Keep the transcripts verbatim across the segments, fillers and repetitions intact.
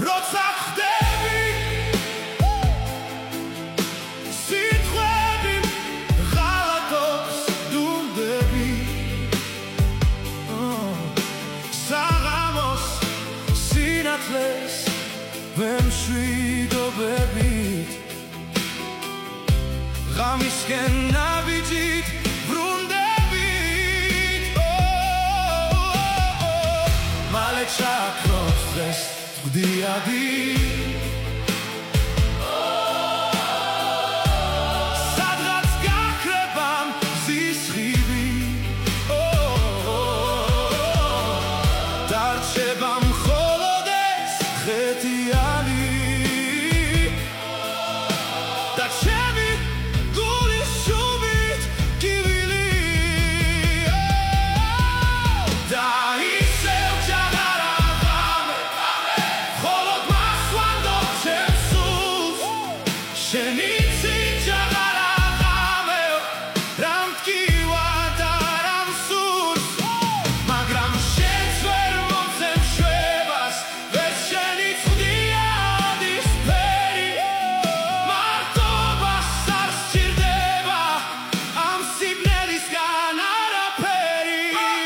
როცა ხდები სიტყვები ღალატობს დუმდები საღამოს სინათლეს ვემშვიდობებით ღამისკენ ნაბიჯით ბრუნდებით მალე ჩაქრობს დღეს წვდიადი სადღაც გაქრება მზის ხივი დარჩება მხოლოდ ეს ხეთიანი და ჩემი გულის შუბით კივილი და ისევ ჩაღარა ღამე მხოლოდ მას ვანდობ ჩემს სულს შენი ცით ჩაღარა ღამე რა მტკივა და რა მსურს მაგრამ შენს ვერ მომცემ შვებას ვერც შენი წვდიადის ფერი მარტობას არ სჭირდება ამ სიბნელისგან არაფერი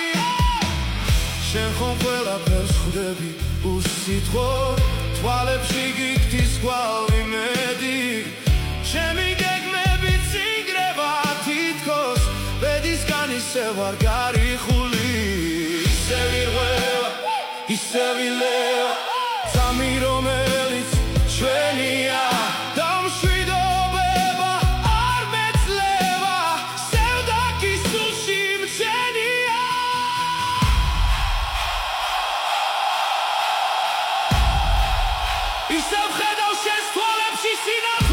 შენ ხომ ყველაფერს ხვდები უსიტყვოდ თვალებში გიგდის გვალვი მედი ჩემი გეგმები წინგრება თითქოს ბედისგან ისევ არ გარიხული ისევ ირღვევა ისევ ილევა ძამი რომელიც ჩვენია და მშვიდობება არ მეძლევა სევდაკი სულში მცენია ისევ ხედავ შენს თვალებში სინათლეს